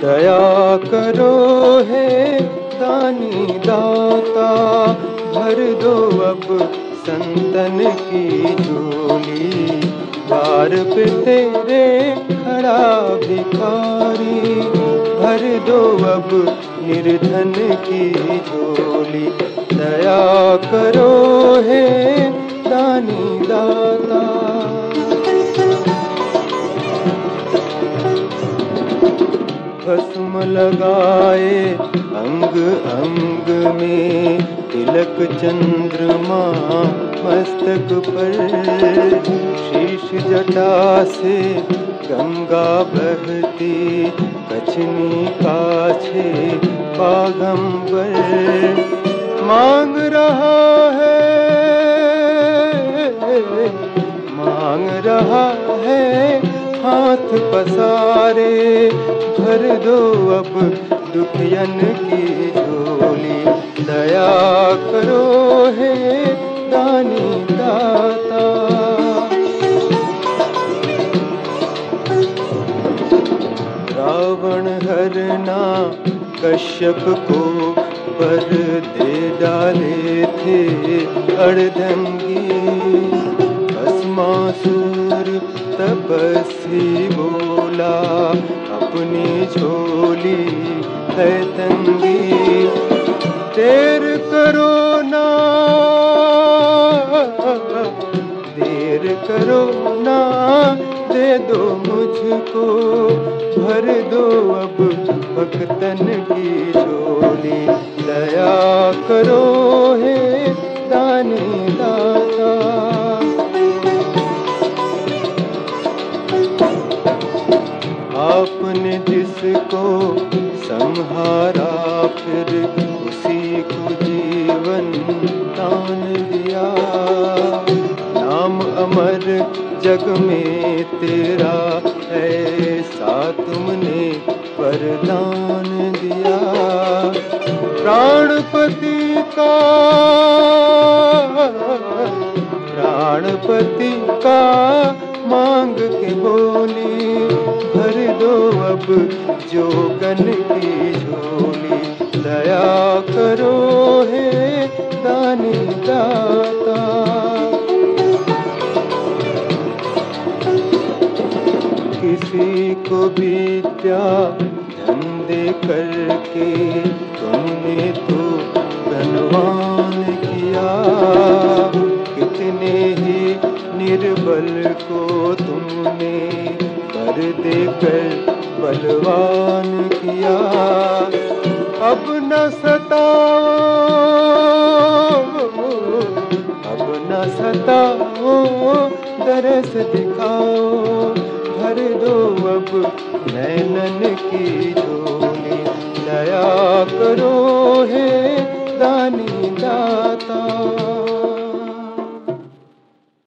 दया करो हे दानी दाता, भर दो अब संतन की झोली। द्वार पे तेरे खड़ा भिखारी, भर दो अब निर्धन की झोली। दया करो हे दानी दाता। भस्म लगाए अंग अंग में, तिलक चंद्रमा मस्तक पर। शीश जटा से गंगा बहती, कछनी काछे पागंबर। मांग रहा है हाथ पसारे, भर दो अब दुखियन की झोली। दया करो हे दानी दाता। रावण हरना कश्यप को पर दे डाले थे अर्धंगी। भस्मासुर तपस्वी बोला, अपनी झोली है तंगी। देर करो ना, देर करो ना, दे दो मुझको, भर दो अब भक्तन की झोली। दया करो हे दानी दाता। आपने जिसको संहारा, फिर उसी को जीवन दान दिया। नाम अमर जग में तेरा, ऐसा तुमने वरदान दिया। प्राणपति का मांग के बोली, भर दो अब जोगन की झोली। दया करो हे दानी दाता। किसी को विद्या धन दे करके तुमने तो धनवान किया। कितने ही निर्बल को तुमने कर देकर बलवान किया। अब न सताओ, दरस दिखाओ, भर दो अब नैनन की झोली।